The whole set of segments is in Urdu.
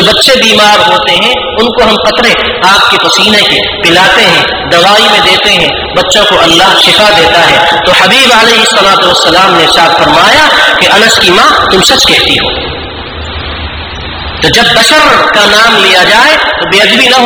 جو بچے بیمار ہوتے ہیں ان کو ہم قطرے آپ کے پسینے کے پلاتے ہیں، دوائی میں دیتے ہیں، بچوں کو اللہ شفا دیتا ہے۔ تو حبیب علیہ الصلوۃ والسلام نے ارشاد فرمایا کہ انس کی ماں تم سچ کہتی ہو۔ تو جب بشر کا نام لیا جائے تو بے ادبی نہ ہو۔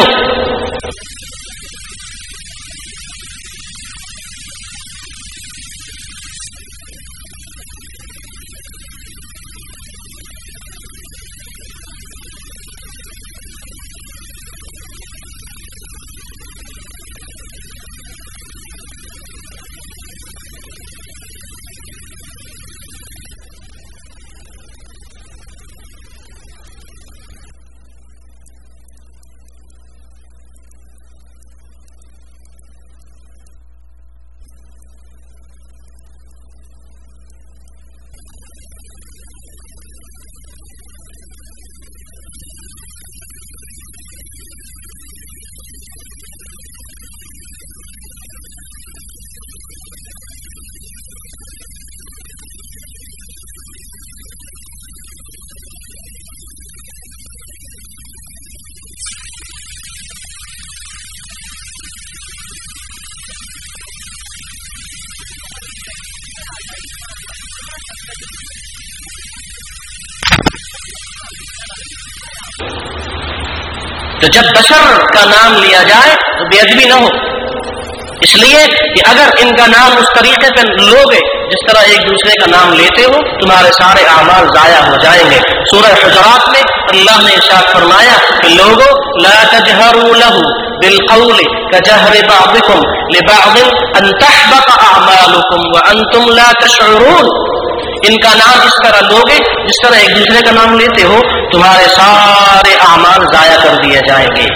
تو جب بشر کا نام لیا جائے تو بے ادبی نہ ہو، اس لیے کہ اگر ان کا نام اس طریقے پہ لوگے جس طرح ایک دوسرے کا نام لیتے ہو تمہارے سارے اعمال ضائع ہو جائیں گے۔ سورہ حجرات میں اللہ نے ارشاد فرمایا کہ لوگوں لا تجہروا له بالقول كجهر بعضكم لبعض ان تحبط اعمالكم وانتم لا تشعرون۔ ان کا نام اس طرح لوگے جس طرح ایک دوسرے کا نام لیتے ہو تمہارے سارے اعمال ضائع کر دیے جائیں گے۔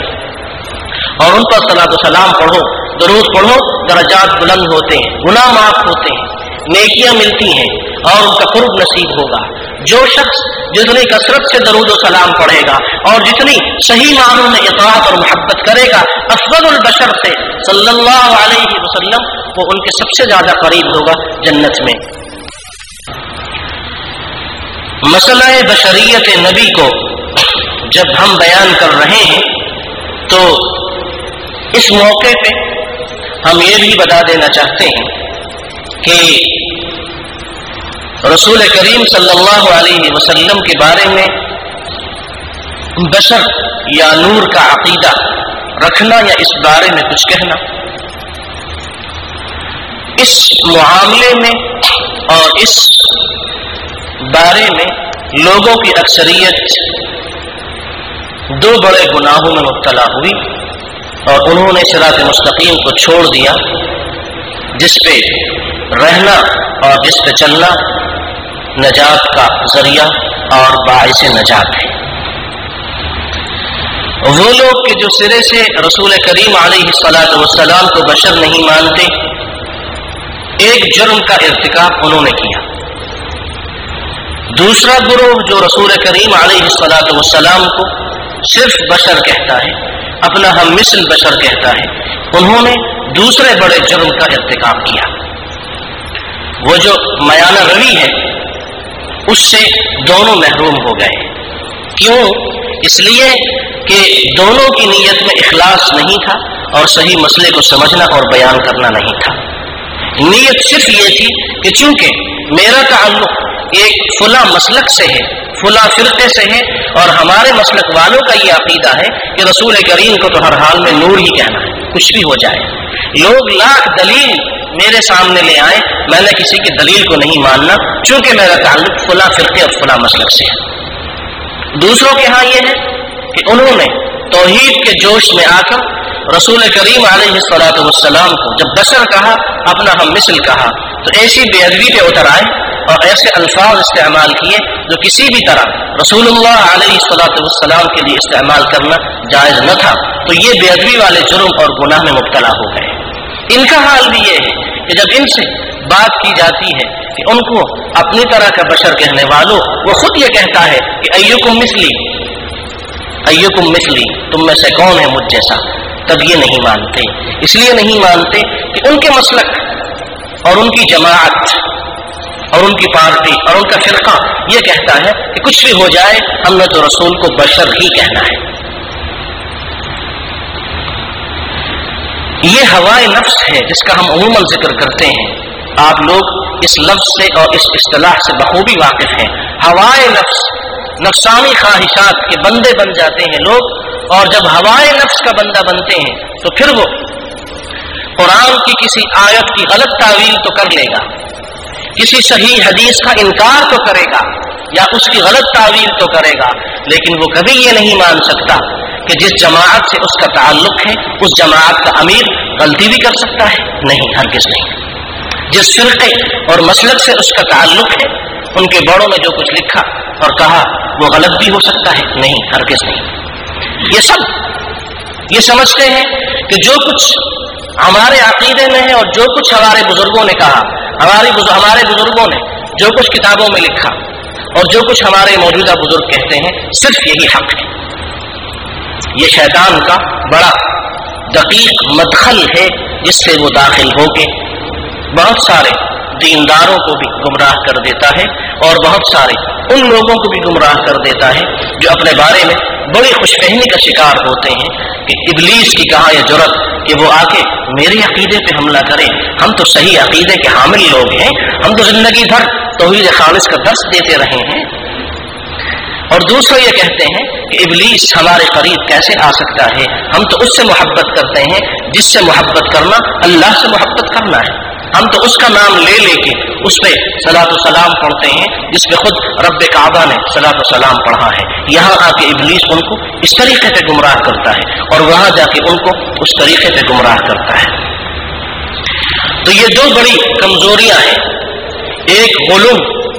اور ان پر صلاۃ و سلام پڑھو، درود پڑھو، درجات بلند ہوتے ہیں، گناہ معاف ہوتے ہیں، نیکیاں ملتی ہیں اور ان کا قرب نصیب ہوگا۔ جو شخص جتنی کثرت سے درود و سلام پڑھے گا اور جتنی صحیح معنوں میں اطاعت اور محبت کرے گا افضل البشر سے صلی اللہ علیہ وسلم، وہ ان کے سب سے زیادہ قریب ہوگا جنت میں۔ مسئلہ بشریت نبی کو جب ہم بیان کر رہے ہیں تو اس موقع پہ ہم یہ بھی بتا دینا چاہتے ہیں کہ رسول کریم صلی اللہ علیہ وسلم کے بارے میں بشر یا نور کا عقیدہ رکھنا یا اس بارے میں کچھ کہنا، اس معاملے میں اور اس بارے میں لوگوں کی اکثریت دو بڑے گناہوں میں مبتلا ہوئی اور انہوں نے صراط مستقیم کو چھوڑ دیا، جس پہ رہنا اور جس پہ چلنا نجات کا ذریعہ اور باعث نجات ہے۔ وہ لوگ کہ جو سرے سے رسول کریم علیہ الصلاۃ والسلام کو بشر نہیں مانتے، ایک جرم کا ارتکاب انہوں نے کیا۔ دوسرا گروہ جو رسول کریم علیہ الصلاۃ والسلام کو صرف بشر کہتا ہے، اپنا ہم مثل بشر کہتا ہے، انہوں نے دوسرے بڑے جرم کا ارتکاب کیا۔ وہ جو میانہ روی ہے اس سے دونوں محروم ہو گئے۔ کیوں؟ اس لیے کہ دونوں کی نیت میں اخلاص نہیں تھا اور صحیح مسئلے کو سمجھنا اور بیان کرنا نہیں تھا۔ نیت صرف یہ تھی کہ چونکہ میرا تعلق ایک فلاں مسلک سے ہے، فلاں فرقے سے ہے اور ہمارے مسلک والوں کا یہ عقیدہ ہے کہ رسول کریم کو تو ہر حال میں نور ہی کہنا ہے، کچھ بھی ہو جائے۔ لوگ لاکھ دلیل میرے سامنے لے آئے، میں نے کسی کی دلیل کو نہیں ماننا چونکہ میرا تعلق فلاں فرقے اور فلاں مسلک سے ہے۔ دوسروں کے ہاں یہ ہے کہ انہوں نے توحید کے جوش میں آ کر رسول کریم علیہ الصلاۃ والسلام کو جب بشر کہا، اپنا ہم مثل کہا، تو ایسی بے ادبی پہ اتر آئے اور ایسے الفاظ استعمال کیے جو کسی بھی طرح رسول اللہ علیہ الصلاۃ والسلام کے لیے استعمال کرنا جائز نہ تھا۔ تو یہ بے ادبی والے جرم اور گناہ میں مبتلا ہو گئے۔ ان کا حال بھی یہ ہے کہ جب ان سے بات کی جاتی ہے کہ ان کو اپنی طرح کا بشر کہنے والوں، وہ خود یہ کہتا ہے کہ ایکم مثلی، ایکم مثلی، تم میں سے کون ہے مجھ جیسا، تب یہ نہیں مانتے۔ اس لیے نہیں مانتے کہ ان کے مسلک اور ان کی جماعت اور ان کی پارٹی اور ان کا فرقہ یہ کہتا ہے کہ کچھ بھی ہو جائے ہم نے تو رسول کو بشر ہی کہنا ہے. یہ ہوائے نفس ہے جس کا ہم عموماً ذکر کرتے ہیں. آپ لوگ اس لفظ سے اور اس اصطلاح سے بخوبی واقف ہیں. ہوائے نفس، نفسانی خواہشات کے بندے بن جاتے ہیں لوگ، اور جب ہوائے نفس کا بندہ بنتے ہیں تو پھر وہ قرآن کی کسی آیت کی غلط تعویل تو کر لے گا، کسی صحیح حدیث کا انکار تو کرے گا یا اس کی غلط تعویل تو کرے گا، لیکن وہ کبھی یہ نہیں مان سکتا کہ جس جماعت سے اس کا تعلق ہے اس جماعت کا امیر غلطی بھی کر سکتا ہے. نہیں، ہرگز نہیں. جس فرقے اور مسلک سے اس کا تعلق ہے ان کے بڑوں نے جو کچھ لکھا اور کہا وہ غلط بھی ہو سکتا ہے. نہیں، ہرگز نہیں. یہ سب یہ سمجھتے ہیں کہ جو کچھ ہمارے عقیدے میں ہے اور جو کچھ ہمارے بزرگوں نے کہا، ہمارے بزرگوں نے جو کچھ کتابوں میں لکھا اور جو کچھ ہمارے موجودہ بزرگ کہتے ہیں صرف یہی حق ہے. یہ شیطان کا بڑا دقیق مدخل ہے جس سے وہ داخل ہو کے بہت سارے دینداروں کو بھی گمراہ کر دیتا ہے اور بہت سارے ان لوگوں کو بھی گمراہ کر دیتا ہے جو اپنے بارے میں بڑی خوش فہمی کا شکار ہوتے ہیں کہ ابلیس کی کہاں یہ جرت کہ وہ آ کے میرے عقیدے پہ حملہ کرے. ہم تو صحیح عقیدے کے حامل لوگ ہیں، ہم تو زندگی بھر توحید خالص کا درس دیتے رہے ہیں. اور دوسرے یہ کہتے ہیں کہ ابلیس ہمارے قریب کیسے آ سکتا ہے، ہم تو اس سے محبت کرتے ہیں جس سے محبت کرنا اللہ سے محبت کرنا ہے. ہم تو اس کا نام لے لے کے اس پہ صلاۃ و سلام پڑھتے ہیں جس پہ خود رب کعبہ نے صلاۃ و سلام پڑھا ہے. یہاں آ کے ابلیس ان کو اس طریقے پہ گمراہ کرتا ہے اور وہاں جا کے ان کو اس طریقے پہ گمراہ کرتا ہے. تو یہ دو بڑی کمزوریاں ہیں، ایک غلو،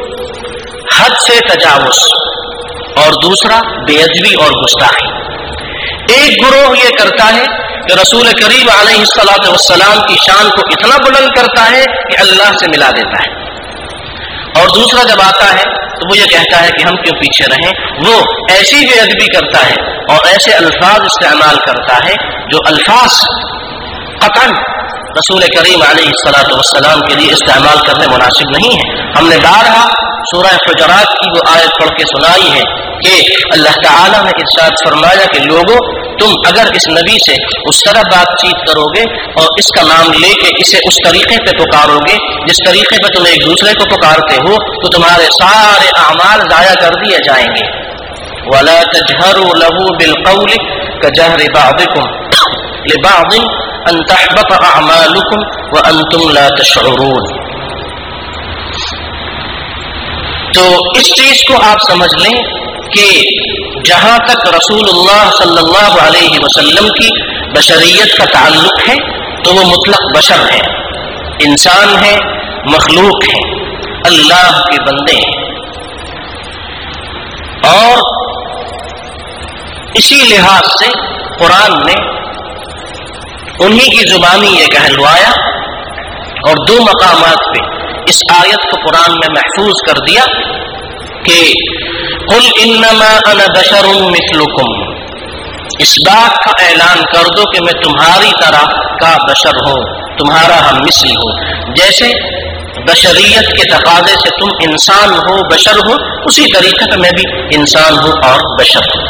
حد سے تجاوز، اور دوسرا بے ادبی اور گستاخی. ایک گروہ یہ کرتا ہے کہ رسول کریم علیہ الصلوۃ والسلام کی شان کو اتنا بلند کرتا ہے کہ اللہ سے ملا دیتا ہے، اور دوسرا جب آتا ہے تو وہ یہ کہتا ہے کہ ہم کیوں پیچھے رہیں. وہ ایسی بے ادبی کرتا ہے اور ایسے الفاظ استعمال کرتا ہے جو الفاظ قطعاً رسول کریم علیہ الصلوۃ والسلام کے لیے استعمال کرنے مناسب نہیں ہے. ہم نے بارہا سورہ حجرات کی وہ آیت پڑھ کے سنائی ہے کہ اللہ تعالیٰ نے ارشاد فرمایا کہ لوگوں تم اگر اس نبی سے اس طرح بات چیت کرو گے اور اس کا نام لے کے اسے اس طریقے پہ پکارو گے جس طریقے پہ تم ایک دوسرے کو پکارتے ہو تو تمہارے سارے اعمال ضائع کر دیے جائیں گے. وَلَا تَجْهَرُوا لَهُ بِالْقَوْلِ كَجَهْرِ بَعْضِكُمْ لِبَعْضٍ أَن تَحْبَطَ أَعْمَالُكُمْ وَأَنْتُمْ لَا تَشْعُرُونَ. تو اس چیز کو آپ سمجھ لیں کہ جہاں تک رسول اللہ صلی اللہ علیہ وسلم کی بشریت کا تعلق ہے تو وہ مطلق بشر ہیں، انسان ہیں، مخلوق ہیں، اللہ کے بندے ہیں. اور اسی لحاظ سے قرآن نے انہی کی زبانی یہ کہلوایا اور دو مقامات پہ اس آیت کو قرآن میں محفوظ کر دیا کہ قل انما انا بشر مثلکم. اس بات کا اعلان کر دو کہ میں تمہاری طرح کا بشر ہوں، تمہارا ہم مثل ہوں. جیسے بشریت کے تقاضے سے تم انسان ہو، بشر ہو، اسی طریقے پہ میں بھی انسان ہوں اور بشر ہوں.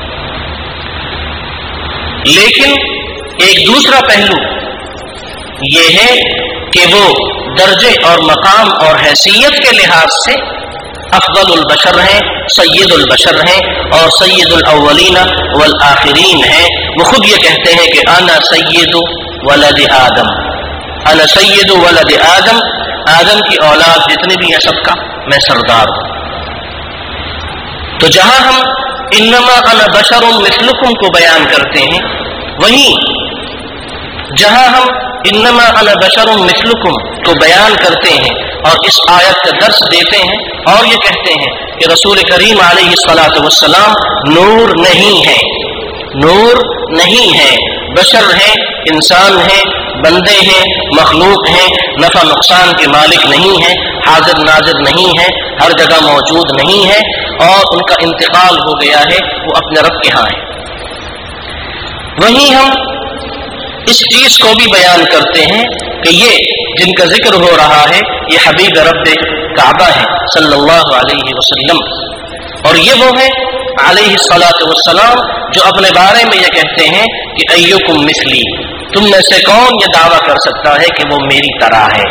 لیکن ایک دوسرا پہلو یہ ہے کہ وہ درجے اور مقام اور حیثیت کے لحاظ سے افضل البشر ہیں، سید البشر ہیں اور سید الاولین والآخرین ہیں. وہ خود یہ کہتے ہیں کہ انا سید ولد آدم، انا سید ولد آدم، آدم کی اولاد جتنے بھی ہیں سب کا میں سردار ہوں. تو جہاں ہم انما انا بشر مثلکم کو بیان کرتے ہیں، وہیں جہاں ہم انما انا بشر مثلکم کو بیان کرتے ہیں اور اس آیت کا درس دیتے ہیں اور یہ کہتے ہیں کہ رسول کریم علیہ الصلاۃ والسلام نور نہیں ہے، نور نہیں ہے، بشر ہیں، انسان ہیں، بندے ہیں، مخلوق ہیں، نفع نقصان کے مالک نہیں ہیں، حاضر ناظر نہیں ہے، ہر جگہ موجود نہیں ہے اور ان کا انتقال ہو گیا ہے، وہ اپنے رب کے ہاں ہے. وہیں ہم اس چیز کو بھی بیان کرتے ہیں کہ یہ جن کا ذکر ہو رہا ہے یہ حبیب رب کعبہ ہیں صلی اللہ علیہ وسلم، اور یہ وہ ہیں علیہ الصلاۃ والسلام جو اپنے بارے میں یہ کہتے ہیں کہ ایکم مثلی، تم میں سے کون یہ دعویٰ کر سکتا ہے کہ وہ میری طرح ہے؟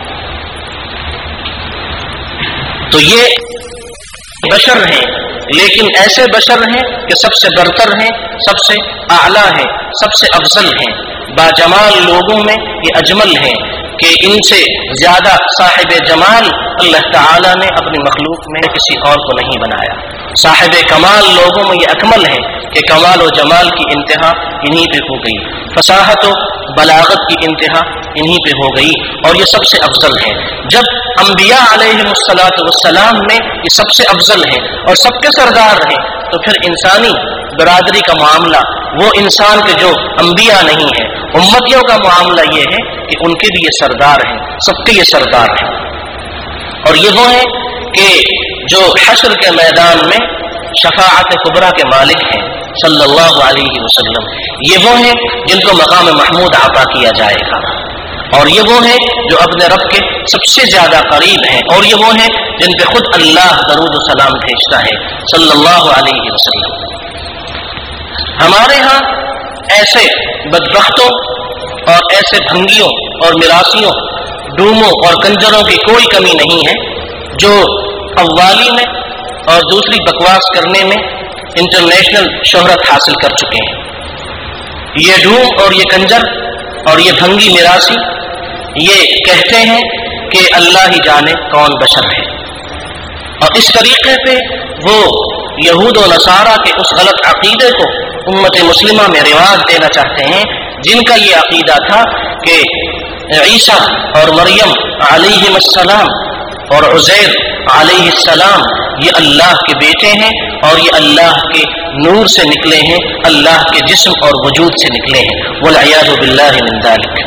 تو یہ بشر ہیں، لیکن ایسے بشر ہیں کہ سب سے برتر ہیں، سب سے اعلیٰ ہیں، سب سے افضل ہیں، باجمال لوگوں میں یہ اجمل ہیں کہ ان سے زیادہ صاحب جمال اللہ تعالیٰ نے اپنی مخلوق میں کسی اور کو نہیں بنایا۔ صاحب کمال لوگوں میں یہ اکمل ہے کہ کمال و جمال کی انتہا انہی پہ ہو گئی، فصاحت و بلاغت کی انتہا انہی پہ ہو گئی، اور یہ سب سے افضل ہے۔ جب انبیاء علیہم الصلاۃ والسلام میں یہ سب سے افضل ہیں اور سب کے سردار ہیں، تو پھر انسانی برادری کا معاملہ، وہ انسان کے جو انبیاء نہیں ہیں، امتیوں کا معاملہ یہ ہے کہ ان کے بھی یہ سردار ہیں، سب کے یہ سردار ہیں، اور یہ وہ ہیں کہ جو حشر کے میدان میں شفاعت کبریٰ کے مالک ہیں صلی اللہ علیہ وسلم۔ یہ وہ ہیں جن کو مقام محمود عطا کیا جائے گا، اور یہ وہ ہیں جو اپنے رب کے سب سے زیادہ قریب ہیں، اور یہ وہ ہیں جن پہ خود اللہ درود و سلام بھیجتا ہے صلی اللہ علیہ وسلم۔ ہمارے ہاں ایسے بدبختوں اور ایسے بھنگیوں اور مراسیوں، ڈوموں اور کنجروں کی کوئی کمی نہیں ہے جو قوالی میں اور دوسری بکواس کرنے میں انٹرنیشنل شہرت حاصل کر چکے ہیں۔ یہ ڈوم اور یہ کنجر اور یہ بھنگی میراسی یہ کہتے ہیں کہ اللہ ہی جانے کون بشر ہے، اور اس طریقے پہ وہ یہود و نصارہ کے اس غلط عقیدے کو امت مسلمہ میں رواج دینا چاہتے ہیں، جن کا یہ عقیدہ تھا کہ عیسیٰ اور مریم علیہم السلام اور عزیر علیہ السلام یہ اللہ کے بیٹے ہیں، اور یہ اللہ کے نور سے نکلے ہیں، اللہ کے جسم اور وجود سے نکلے ہیں، والعیاذ باللہ من ذلک۔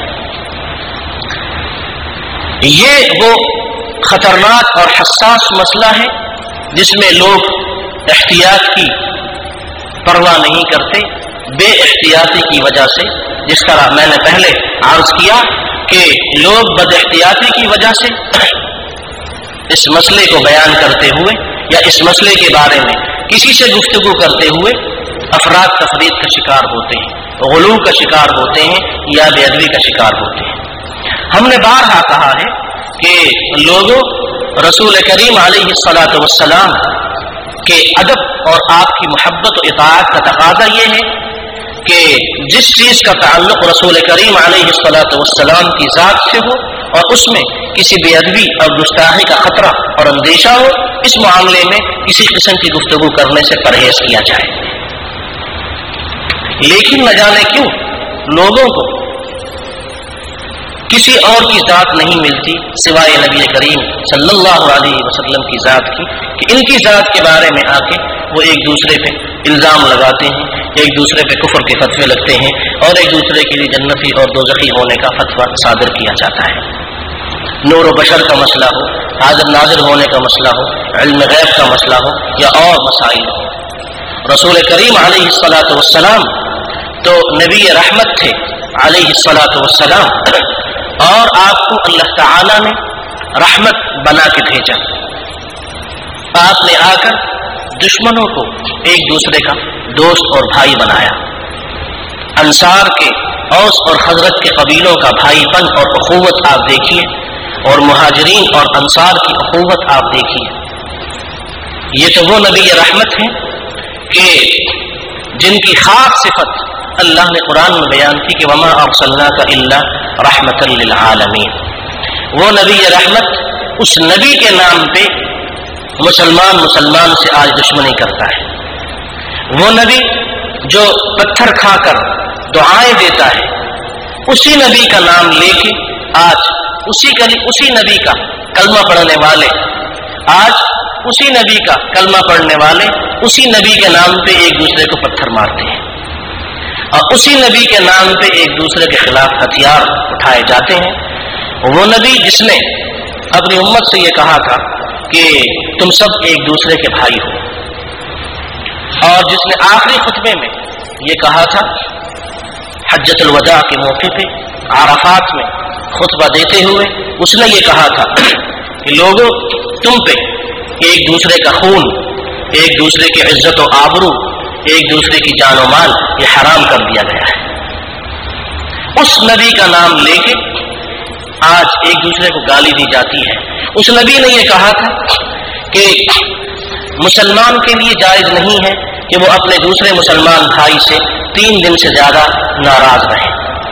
یہ وہ خطرناک اور حساس مسئلہ ہے جس میں لوگ احتیاط کی پرواہ نہیں کرتے، بے احتیاطی کی وجہ سے، جس طرح میں نے پہلے عرض کیا کہ لوگ بد احتیاطی کی وجہ سے اس مسئلے کو بیان کرتے ہوئے یا اس مسئلے کے بارے میں کسی سے گفتگو کرتے ہوئے افراد تفرید کا شکار ہوتے ہیں، غلو کا شکار ہوتے ہیں، یا بے ادبی کا شکار ہوتے ہیں۔ ہم نے بارہا کہا ہے کہ لوگوں، رسول کریم علیہ الصلاۃ والسلام کے ادب اور آپ کی محبت و اطاعت کا تقاضا یہ ہے کہ جس چیز کا تعلق رسول کریم علیہ الصلاۃ والسلام کی ذات سے ہو اور اس میں کسی بے ادبی اور گستاخی کا خطرہ اور اندیشہ ہو، اس معاملے میں کسی قسم کی گفتگو کرنے سے پرہیز کیا جائے۔ لیکن نہ جانے کیوں لوگوں کو کسی اور کی ذات نہیں ملتی سوائے نبی کریم صلی اللہ علیہ وسلم کی ذات کی، کہ ان کی ذات کے بارے میں آ کے وہ ایک دوسرے پہ الزام لگاتے ہیں، ایک دوسرے پہ کفر کے فتوے لگتے ہیں، اور ایک دوسرے کے لیے جنتی اور دوزخی ہونے کا فتویٰ صادر کیا جاتا ہے۔ نور و بشر کا مسئلہ ہو، حاضر ناظر ہونے کا مسئلہ ہو، علم غیب کا مسئلہ ہو، یا اور مسائل ہو، رسول کریم علیہ الصلاۃ والسلام تو نبی رحمت تھے علیہ الصلاۃ والسلام، اور آپ کو اللہ تعالی نے رحمت بنا کے بھیجا۔ آپ نے آ کر دشمنوں کو ایک دوسرے کا دوست اور بھائی بنایا۔ انصار کے، اوس اور خزرج کے قبیلوں کا بھائی پن اور اخوت آپ دیکھیے، اور مہاجرین اور انصار کی اخوت آپ دیکھیے۔ یہ تو وہ نبی رحمت ہیں کہ جن کی خاص صفت اللہ نے قرآن میں بیان کی کہ وما ارسلناک الا رحمتا للعالمین۔ وہ نبی رحمت، اس نبی کے نام پہ مسلمان سے آج دشمنی کرتا ہے۔ وہ نبی جو پتھر کھا کر دعائیں دیتا ہے، اسی نبی کا نام لے کے آج اسی نبی کا کلمہ پڑھنے والے، آج اسی نبی کا کلمہ پڑھنے والے اسی نبی کے نام پہ ایک دوسرے کو پتھر مارتے ہیں، اور اسی نبی کے نام پہ ایک دوسرے کے خلاف ہتھیار اٹھائے جاتے ہیں۔ وہ نبی جس نے اپنی امت سے یہ کہا تھا کہ تم سب ایک دوسرے کے بھائی ہو، اور جس نے آخری خطبے میں یہ کہا تھا، حجۃ الوداع کے موقع پہ عرفات میں خطبہ دیتے ہوئے اس نے یہ کہا تھا کہ لوگوں تم پہ ایک دوسرے کا خون، ایک دوسرے کی عزت و آبرو، ایک دوسرے کی جان و مال یہ حرام کر دیا گیا ہے۔ اس نبی کا نام لے کے آج ایک دوسرے کو گالی دی جاتی ہے۔ اس نبی نے یہ کہا تھا کہ مسلمان کے لیے جائز نہیں ہے کہ وہ اپنے دوسرے مسلمان بھائی سے 3 دن سے زیادہ ناراض رہے۔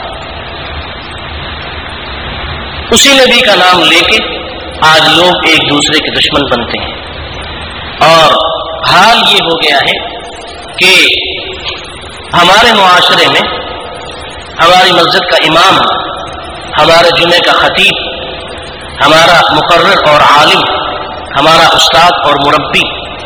اسی نبی کا نام لے کے آج لوگ ایک دوسرے کے دشمن بنتے ہیں، اور حال یہ ہو گیا ہے کہ ہمارے معاشرے میں ہماری مسجد کا امام، ہمارے جمعے کا خطیب، ہمارا مقرر اور عالم، ہمارا استاد اور مربی،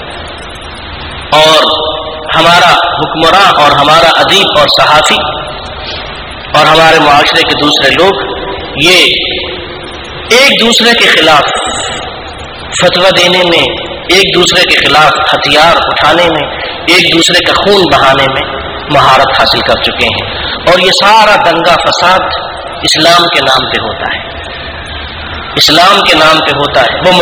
اور ہمارا حکمراں اور ہمارا ادیب اور صحافی، اور ہمارے معاشرے کے دوسرے لوگ یہ ایک دوسرے کے خلاف فتویٰ دینے میں، ایک دوسرے کے خلاف ہتھیار اٹھانے میں، ایک دوسرے کا خون بہانے میں مہارت حاصل کر چکے ہیں، اور یہ سارا دنگا فساد اسلام کے نام پہ ہوتا ہے، اسلام کے نام پہ ہوتا ہے۔ وہ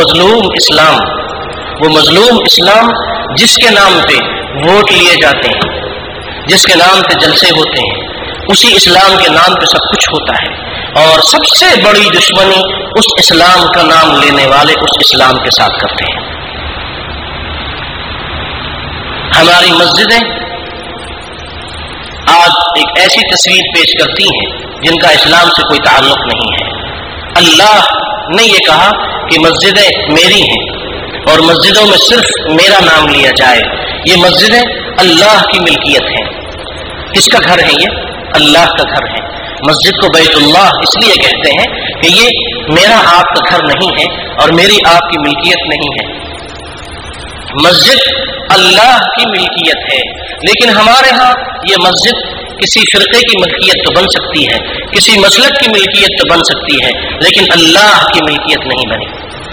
مظلوم اسلام جس کے نام پہ ووٹ لیے جاتے ہیں، جس کے نام پہ جلسے ہوتے ہیں، اسی اسلام کے نام پہ سب کچھ ہوتا ہے، اور سب سے بڑی دشمنی اس اسلام کا نام لینے والے اس اسلام کے ساتھ کرتے ہیں۔ ہماری مسجدیں آج ایک ایسی تصویر پیش کرتی ہیں جن کا اسلام سے کوئی تعلق نہیں ہے۔ اللہ نے یہ کہا کہ مسجدیں میری ہیں اور مسجدوں میں صرف میرا نام لیا جائے۔ یہ مسجدیں اللہ کی ملکیت ہیں۔ کس کا گھر ہے؟ یہ اللہ کا گھر ہے۔ مسجد کو بیت اللہ اس لیے کہتے ہیں کہ یہ میرا آپ کا گھر نہیں ہے اور میری آپ کی ملکیت نہیں ہے۔ مسجد اللہ کی ملکیت ہے، لیکن ہمارے ہاں یہ مسجد کسی فرقے کی ملکیت تو بن سکتی ہے، کسی مسلک کی ملکیت تو بن سکتی ہے، لیکن اللہ کی ملکیت نہیں بنی۔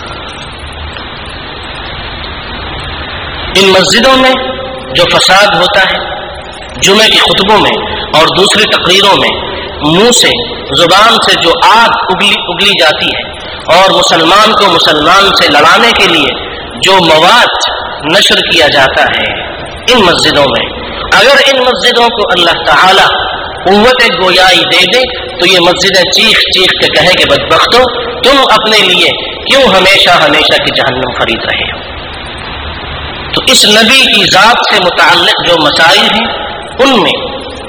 ان مسجدوں میں جو فساد ہوتا ہے جمعے کے خطبوں میں اور دوسری تقریروں میں، منہ سے زبان سے جو آگ اگلی جاتی ہے اور مسلمان کو مسلمان سے لڑانے کے لیے جو مواد نشر کیا جاتا ہے ان مسجدوں میں، اگر ان مسجدوں کو اللہ تعالی قوت گویائی دے دے تو یہ مسجدیں چیخ چیخ کے کہے کہ بدبختو، تم اپنے لیے کیوں ہمیشہ ہمیشہ کی جہنم خرید رہے ہو۔ تو اس نبی کی ذات سے متعلق جو مسائل ہیں ان میں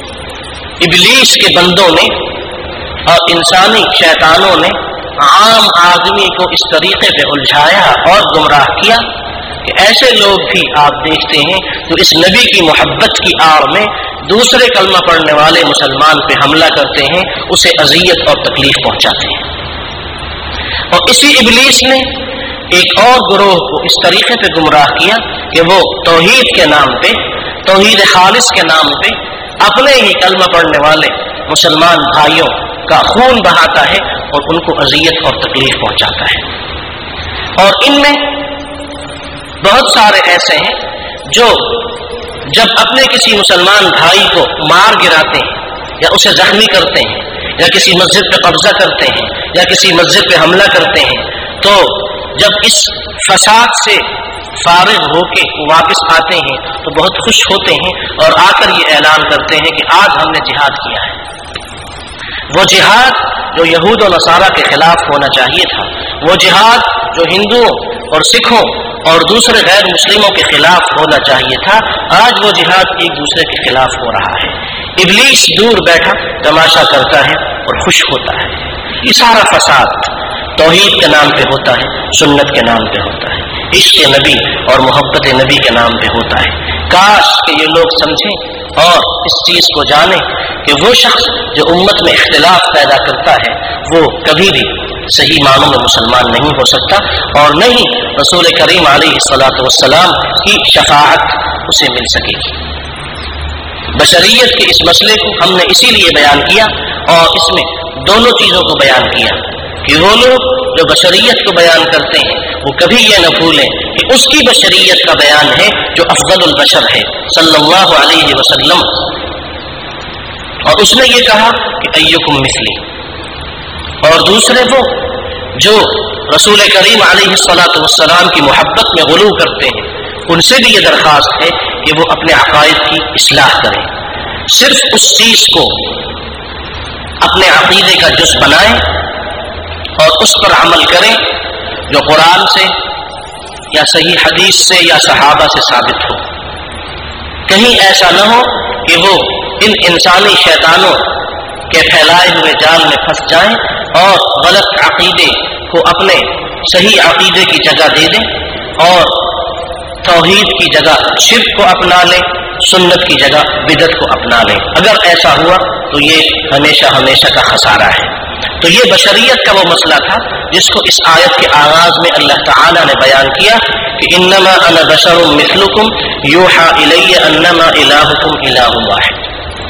ابلیس کے بندوں نے اور انسانی شیطانوں نے عام آدمی کو اس طریقے پہ الجھایا اور گمراہ کیا کہ ایسے لوگ بھی آپ دیکھتے ہیں جو اس نبی کی محبت کی آڑ میں دوسرے کلمہ پڑھنے والے مسلمان پہ حملہ کرتے ہیں، اسے اذیت اور تکلیف پہنچاتے ہیں۔ اور اسی ابلیس نے ایک اور گروہ کو اس طریقے پہ گمراہ کیا کہ وہ توحید کے نام پہ، توحید خالص کے نام پہ اپنے ہی کلمہ پڑھنے والے مسلمان بھائیوں کا خون بہاتا ہے اور ان کو اذیت اور تکلیف پہنچاتا ہے۔ اور ان میں بہت سارے ایسے ہیں جو جب اپنے کسی مسلمان بھائی کو مار گراتے ہیں یا اسے زخمی کرتے ہیں یا کسی مسجد پہ قبضہ کرتے ہیں یا کسی مسجد پہ حملہ کرتے ہیں، تو جب اس فساد سے فارغ ہو کے واپس آتے ہیں تو بہت خوش ہوتے ہیں اور آ کر یہ اعلان کرتے ہیں کہ آج ہم نے جہاد کیا ہے۔ وہ جہاد جو یہود و نصارہ کے خلاف ہونا چاہیے تھا، وہ جہاد جو ہندوؤں اور سکھوں اور دوسرے غیر مسلموں کے خلاف ہونا چاہیے تھا، آج وہ جہاد ایک دوسرے کے خلاف ہو رہا ہے۔ ابلیس دور بیٹھا تماشا کرتا ہے اور خوش ہوتا ہے۔ یہ سارا فساد توحید کے نام پہ ہوتا ہے، سنت کے نام پہ ہوتا ہے، عشق نبی اور محبت نبی کے نام پہ ہوتا ہے۔ کاش کہ یہ لوگ سمجھیں اور اس چیز کو جانیں کہ وہ شخص جو امت میں اختلاف پیدا کرتا ہے وہ کبھی بھی صحیح معنوں میں مسلمان نہیں ہو سکتا، اور نہ ہی رسول کریم علیہ الصلاۃ والسلام کی شفاعت اسے مل سکے گی۔ بشریت کے اس مسئلے کو ہم نے اسی لیے بیان کیا اور اس میں دونوں چیزوں کو بیان کیا کہ وہ لوگ جو بشریت کو بیان کرتے ہیں وہ کبھی یہ نہ بھولیں کہ اس کی بشریت کا بیان ہے جو افضل البشر ہے صلی اللہ علیہ وسلم، اور اس نے یہ کہا کہ ایکم مثلی، اور دوسرے وہ جو رسول کریم علیہ الصلاۃ والسلام کی محبت میں غلو کرتے ہیں ان سے بھی یہ درخواست ہے کہ وہ اپنے عقائد کی اصلاح کریں، صرف اس چیز کو اپنے عقیدے کا جز بنائیں اور اس پر عمل کریں جو قرآن سے یا صحیح حدیث سے یا صحابہ سے ثابت ہو۔ کہیں ایسا نہ ہو کہ وہ ان انسانی شیطانوں کے پھیلائے ہوئے جال میں پھنس جائیں اور غلط عقیدے کو اپنے صحیح عقیدے کی جگہ دے دیں اور توحید کی جگہ شرک کو اپنا لیں، سنت کی جگہ بدعت کو اپنا لیں۔ اگر ایسا ہوا تو یہ ہمیشہ ہمیشہ کا خسارہ ہے۔ تو یہ بشریت کا وہ مسئلہ تھا جس کو اس آیت کے آغاز میں اللہ تعالی نے بیان کیا کہ انما انا بشر مثلکم یوحی الی انما الہکم الہ واحد۔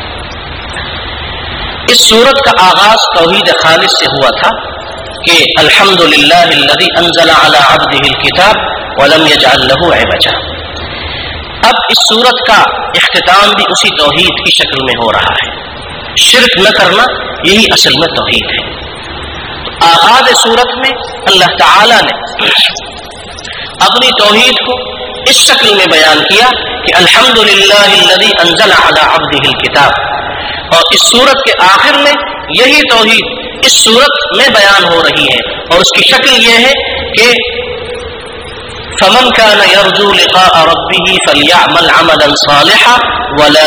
اس سورت کا آغاز توحید خالص سے ہوا تھا کہ الحمدللہ الذی انزل علی عبدہ الکتاب ولم یجعل لہ عوجا۔ اب اس سورت کا اختتام بھی اسی توحید کی شکل میں ہو رہا ہے، شرک نہ کرنا یہی اصل میں توحید ہے۔ آغاز سورت میں اللہ تعالی نے اپنی توحید کو اس شکل میں بیان کیا کہ الحمدللہ الذی انزل علی عبدہ الکتاب، اور اس سورت کے آخر میں یہی توحید اس سورت میں بیان ہو رہی ہے، اور اس کی شکل یہ ہے کہ فمن كان يرجو لقاء ربه فليعمل عملا صالحا ولا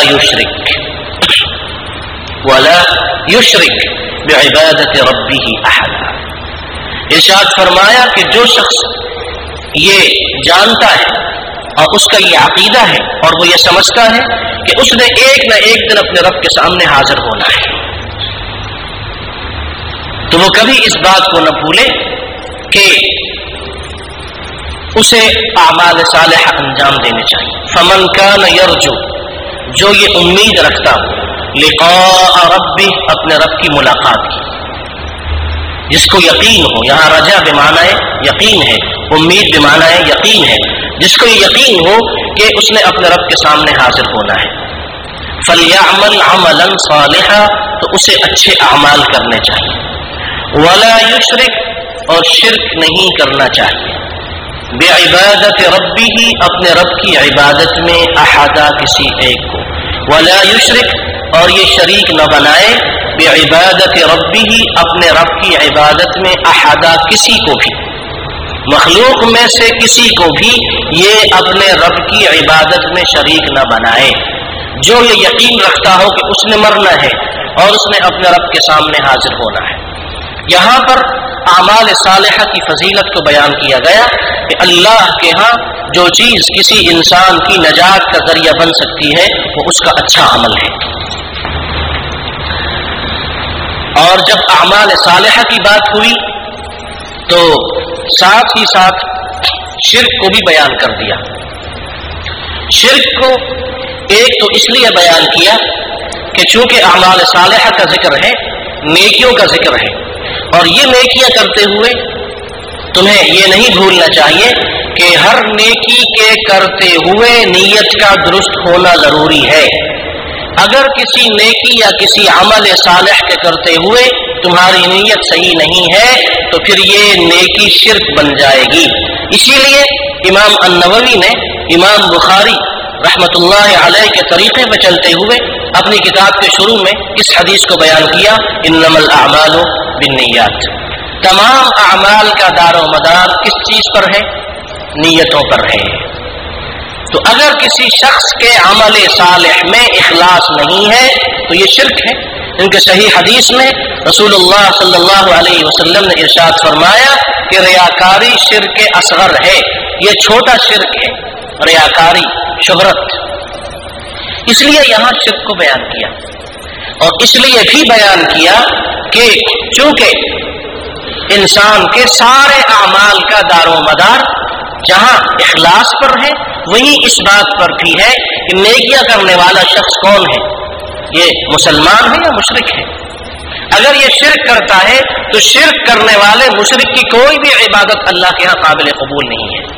يشرك بعبادت ربه احدا۔ ارشاد فرمایا کہ جو شخص یہ جانتا ہے اور اس کا یہ عقیدہ ہے اور وہ یہ سمجھتا ہے کہ اس نے ایک نہ ایک دن اپنے رب کے سامنے حاضر ہونا ہے، تو وہ کبھی اس بات کو نہ بھولے کہ اسے اعمال صالحہ انجام دینے چاہیے۔ فمن کان یرجو، جو یہ امید رکھتا ہو لقاء ربہ، اپنے رب کی ملاقات کی، جس کو یقین ہو، یہاں رجا بمعنی یقین ہے، امید بمعنی یقین ہے، جس کو یہ یقین ہو کہ اس نے اپنے رب کے سامنے حاضر ہونا ہے، فلیعمل عملا صالحا، تو اسے اچھے اعمال کرنے چاہیے، ولا یشرک، اور شرک نہیں کرنا چاہیے، بعبادت ربہ، اپنے رب کی عبادت میں احدا، کسی ایک کو، ولا یشرک، اور یہ شریک نہ بنائے، بعبادت ربہ، اپنے رب کی عبادت میں احدا، کسی کو بھی، مخلوق میں سے کسی کو بھی یہ اپنے رب کی عبادت میں شریک نہ بنائے۔ جو یہ یقین رکھتا ہو کہ اس نے مرنا ہے اور اس نے اپنے رب کے سامنے حاضر ہونا ہے۔ یہاں پر اعمال صالحہ کی فضیلت کو بیان کیا گیا کہ اللہ کے ہاں جو چیز کسی انسان کی نجات کا ذریعہ بن سکتی ہے وہ اس کا اچھا عمل ہے۔ اور جب اعمال صالحہ کی بات ہوئی تو ساتھ ہی ساتھ شرک کو بھی بیان کر دیا۔ شرک کو ایک تو اس لیے بیان کیا کہ چونکہ اعمال صالحہ کا ذکر ہے، نیکیوں کا ذکر ہے، اور یہ نیکیاں کرتے ہوئے تمہیں یہ نہیں بھولنا چاہیے کہ ہر نیکی کے کرتے ہوئے نیت کا درست ہونا ضروری ہے۔ اگر کسی نیکی یا کسی عمل صالح کے کرتے ہوئے تمہاری نیت صحیح نہیں ہے تو پھر یہ نیکی شرک بن جائے گی۔ اسی لیے امام النووی نے امام بخاری رحمۃ اللہ علیہ کے طریقے پہ چلتے ہوئے اپنی کتاب کے شروع میں اس حدیث کو بیان کیا، انما الاعمال بالنیات، تمام اعمال کا دار و مدار کس چیز پر ہے؟ نیتوں پر ہے۔ تو اگر کسی شخص کے عمل صالح میں اخلاص نہیں ہے تو یہ شرک ہے۔ ان کے صحیح حدیث میں رسول اللہ صلی اللہ علیہ وسلم نے ارشاد فرمایا کہ ریاکاری شرک اصغر ہے، یہ چھوٹا شرک ہے، ریاکاری، شہرت۔ اس لیے یہاں شرک کو بیان کیا، اور اس لیے بھی بیان کیا کہ چونکہ انسان کے سارے اعمال کا دار و مدار جہاں اخلاص پر ہے وہیں اس بات پر بھی ہے کہ نیکیاں کرنے والا شخص کون ہے، یہ مسلمان ہے یا مشرک ہے۔ اگر یہ شرک کرتا ہے تو شرک کرنے والے مشرک کی کوئی بھی عبادت اللہ کے ہاں قابل قبول نہیں ہے۔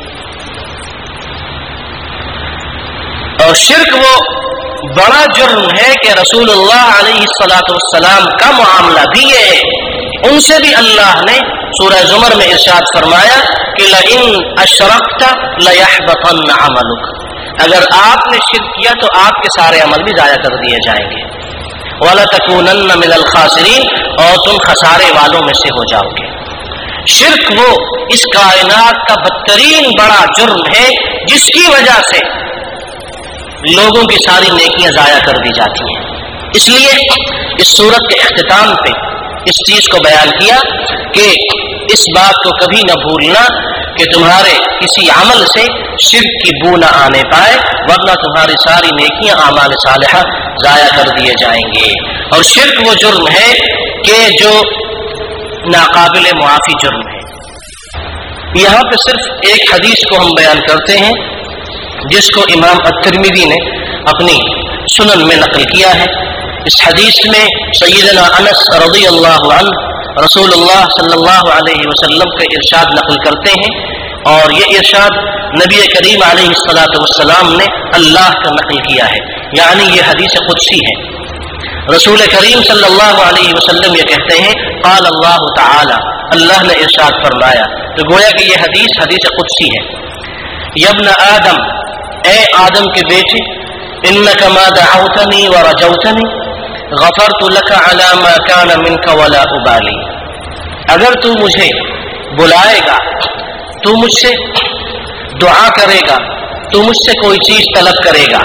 اور شرک وہ بڑا جرم ہے کہ رسول اللہ علیہ الصلاۃ والسلام کا معاملہ بھی یہ ہے، ان سے بھی اللہ نے سورہ زمر میں ارشاد فرمایا کہ لئن اشرکت لیحبطن عملک، اگر آپ نے شرک کیا تو آپ کے سارے عمل بھی ضائع کر دیے جائیں گے، وَلَتَكُونَنَّ مِنَ الْخَاسِرِينَ، اور تم خسارے والوں میں سے ہو جاؤ گے۔ شرک وہ اس کائنات کا بدترین بڑا جرم ہے جس کی وجہ سے لوگوں کی ساری نیکیاں ضائع کر دی جاتی ہیں۔ اس لیے اس سورت کے اختتام پہ اس چیز کو بیان کیا کہ اس بات کو کبھی نہ بھولنا کہ تمہارے کسی عمل سے شرک کی بو نہ آنے پائے، ورنہ تمہاری ساری نیکیاں اعمال صالحہ ضائع کر دیے جائیں گے۔ اور شرک وہ جرم ہے کہ جو ناقابل معافی جرم ہے۔ یہاں پہ صرف ایک حدیث کو ہم بیان کرتے ہیں جس کو امام الترمذی نے اپنی سنن میں نقل کیا ہے۔ اس حدیث میں سیدنا انس رضی اللہ عنہ رسول اللہ صلی اللہ علیہ وسلم کا ارشاد نقل کرتے ہیں، اور یہ ارشاد نبی کریم علیہ الصلاۃ والسلام نے اللہ کا نقل کیا ہے، یعنی یہ حدیث قدسی ہے۔ رسول کریم صلی اللہ علیہ وسلم یہ کہتے ہیں قال اللہ تعالی، اللہ نے ارشاد فرمایا، تو گویا کہ یہ حدیث قدسی ہے۔ یا ابن آدم، اے آدم کے بیٹے، انک ما دعوتنی ورجوتنی غفرت لك على ما كان منك ولا ابالی، اگر تو مجھے بلائے گا، تو مجھ سے دعا کرے گا، تو مجھ سے کوئی چیز طلب کرے گا،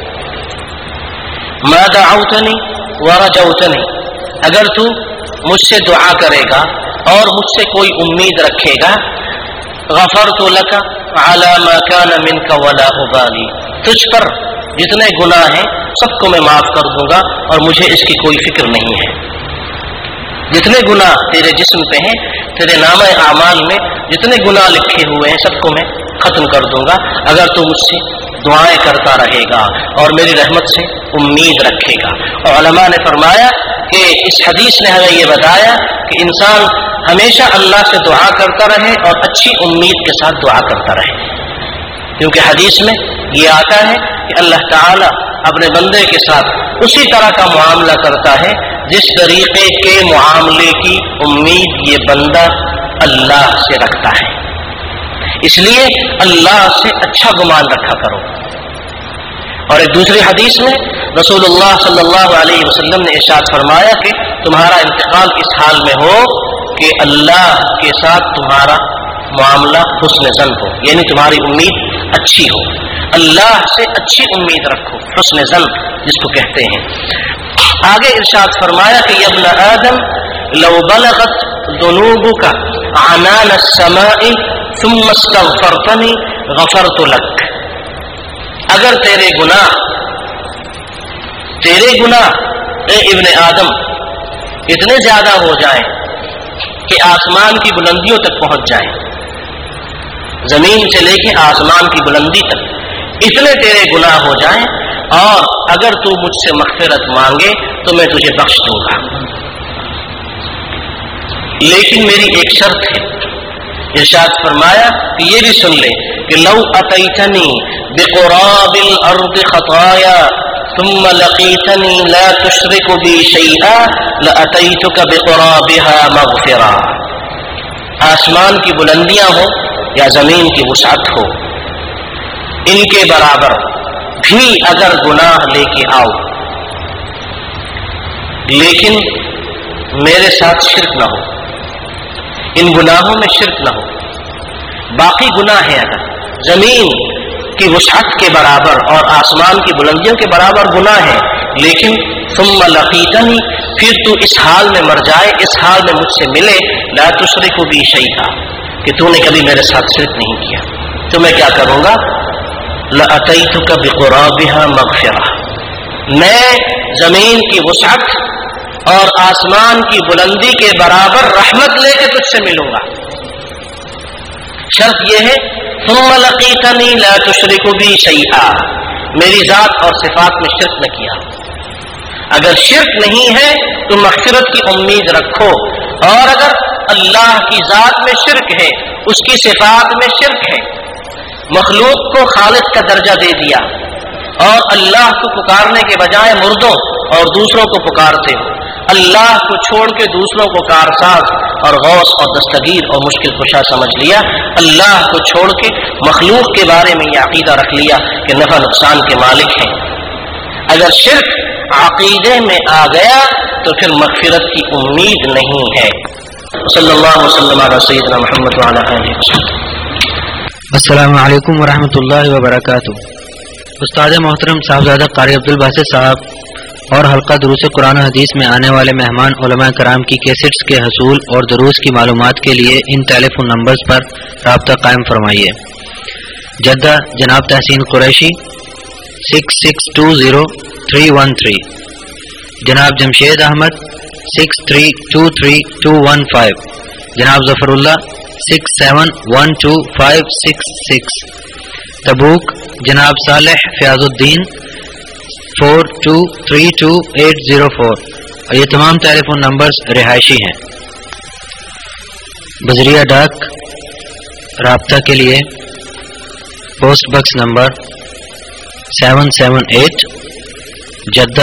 ما دعوتنی ورجوتنی، اگر تو مجھ سے دعا کرے گا اور مجھ سے کوئی امید رکھے گا، غفرت لك على ما كان منك ولا ابالی، تجھ پر جتنے گناہ ہیں سب کو میں معاف کر دوں گا اور مجھے اس کی کوئی فکر نہیں ہے۔ جتنے گناہ تیرے جسم پہ ہیں، تیرے نامہ اعمال میں جتنے گناہ لکھے ہوئے ہیں سب کو میں ختم کر دوں گا اگر تو مجھ سے دعائیں کرتا رہے گا اور میری رحمت سے امید رکھے گا۔ اور علماء نے فرمایا کہ اس حدیث نے ہمیں یہ بتایا کہ انسان ہمیشہ اللہ سے دعا کرتا رہے اور اچھی امید کے ساتھ دعا کرتا رہے، کیونکہ حدیث میں یہ آتا ہے کہ اللہ تعالیٰ اپنے بندے کے ساتھ اسی طرح کا معاملہ کرتا ہے جس طریقے کے معاملے کی امید یہ بندہ اللہ سے رکھتا ہے، اس لیے اللہ سے اچھا گمان رکھا کرو۔ اور ایک دوسری حدیث میں رسول اللہ صلی اللہ علیہ وسلم نے ارشاد فرمایا کہ تمہارا انتقال اس حال میں ہو کہ اللہ کے ساتھ تمہارا معاملہ حسن ظن ہو، یعنی تمہاری امید اچھی ہو، اللہ سے اچھی امید رکھو، حسن ظن جس کو کہتے ہیں۔ آگے ارشاد فرمایا کہ یا ابن آدم لو بلغت ذنوبک عنان السماء ثم استغفرتنی غفرت لک، اگر تیرے گناہ اے ابن آدم اتنے زیادہ ہو جائیں کہ آسمان کی بلندیوں تک پہنچ جائیں، زمین سے لے کے آسمان کی بلندی تک اتنے تیرے گناہ ہو جائیں، اور اگر تو مجھ سے مغفرت مانگے تو میں تجھے بخش دوں گا، لیکن میری ایک شرط ہے۔ ارشاد فرمایا کہ یہ بھی سن لے کہ لو اتیتنی بقراب الارض خطایا ثم لقیتنی لا تشرک بی شیئا لاتیتک بقرابها مغفرا، آسمان کی بلندیاں ہو یا زمین کی وسعت ہو، ان کے برابر بھی اگر گناہ لے کے آؤ لیکن میرے ساتھ شرک نہ ہو، ان گناہوں میں شرک نہ ہو، باقی گناہ ہے اگر زمین کی وسعت کے برابر اور آسمان کی بلندیوں کے برابر گناہ ہے، لیکن ثم لقیتنی، پھر تو اس حال میں مر جائے، اس حال میں مجھ سے ملے، لا تشرک بی شیئا، کہ تو نے کبھی میرے ساتھ شرک نہیں کیا، تو میں کیا کروں گا، لأتیتک بقرابها مغفرہ، میں زمین کی وسعت اور آسمان کی بلندی کے برابر رحمت لے کے تجھ سے ملوں گا۔ شرط یہ ہے ثم لقیتنی لا تشرک بی شیئا، میری ذات اور صفات میں شرک نہ کیا۔ اگر شرک نہیں ہے تو مغفرت کی امید رکھو، اور اگر اللہ کی ذات میں شرک ہے، اس کی صفات میں شرک ہے، مخلوق کو خالق کا درجہ دے دیا اور اللہ کو پکارنے کے بجائے مردوں اور دوسروں کو پکارتے ہو، اللہ کو چھوڑ کے دوسروں کو کارساز اور غوث اور دستگیر اور مشکل کشا سمجھ لیا، اللہ کو چھوڑ کے مخلوق کے بارے میں یہ عقیدہ رکھ لیا کہ نفع نقصان کے مالک ہیں۔ اگر شرک عقیدے میں آ گیا تو پھر مغفرت کی امید نہیں ہے۔ صلی اللہ وسلم علی سیدنا محمد وعلی آلہ وسلم۔ السلام علیکم ورحمۃ اللہ وبرکاتہ۔ استاد محترم صاحبزادہ قاری عبدالباسط صاحب اور حلقہ دروس قرآن و حدیث میں آنے والے مہمان علماء کرام کی کیسٹس کے حصول اور دروس کی معلومات کے لیے ان ٹیلی فون نمبرز پر رابطہ قائم فرمائیے۔ جدہ جناب تحسین قریشی 6620-313، جناب جمشید احمد 6323-215، جناب ظفر اللہ 6712-566، تبوک جناب صالح فیاض الدین 4232-804، اور یہ تمام ٹیلی فون نمبرز رہائشی ہیں۔ بذریعہ ڈاک رابطہ کے لیے پوسٹ باکس نمبر 778 جدہ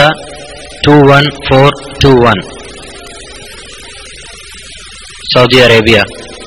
21421 سعودی عربیہ۔